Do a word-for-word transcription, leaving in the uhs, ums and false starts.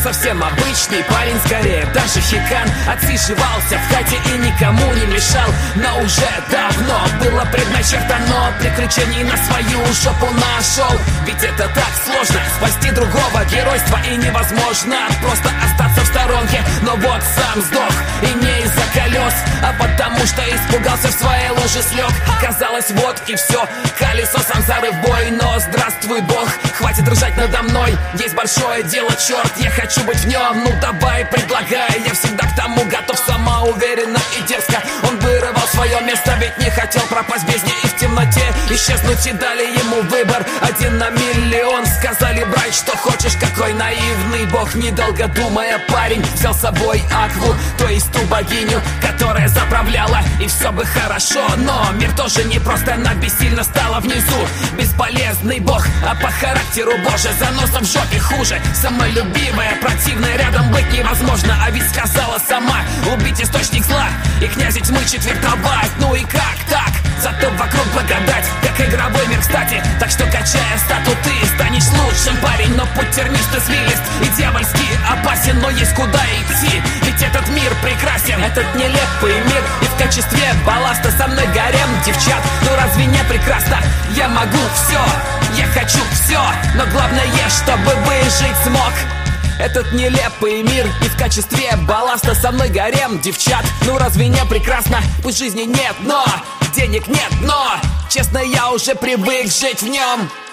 совсем обычный парень, скорее даже хикан. Отсиживался в хате и никому не мешал, но уже давно было предначертано, приключений на свою жопу нашел. Ведь это так сложно, спасти другого, геройства и невозможно просто остаться в сторонке. Но вот сам сдох, и не из-за колес, а потому что испугался, в своей луже слег. Казалось, вот и все, колесо сам зарыв бой. Но здравствуй, Бог, хватит ржать надо мной. Есть большое дело, черт, я хочу быть в нем. Ну давай, предлагай, я всегда к тому готов, самоуверенно и дерзко. Он вырывал свое место, ведь не хотел пропасть в бездне и в темноте исчезнуть. И дали ему выбор один на миллион. Сказали, брать что хочешь, какой наивный бог. Недолго думая, парень взял с собой Акву, то есть ту богиню, которая заправляла, и все бы хорошо. Но мир тоже не просто, она бессильно стала внизу. Бесполезный бог, а по характеру боже, заносом в жопе хуже. Самолюбивая, противная, рядом быть невозможно. А ведь сказала сама, убить источник зла и князя тьмы четвертовать. Ну и как так? Зато вокруг благодать, как игровой мир, кстати. Так что, качая стату, ты станешь лучшим, парень. Но путь тернист и свилист и дьявольски опасен, но есть куда идти, ведь этот мир прекрасен. Этот нелепый мир, и в качестве балласта со мной гарем девчат. Ну разве не прекрасно? Я могу все, я хочу все, но главное, чтобы выжить смог. Этот нелепый мир, и в качестве балласта со мной гарем девчат. Ну разве не прекрасно? Пусть жизни нет, но денег нет, но честно, я уже привык жить в нем.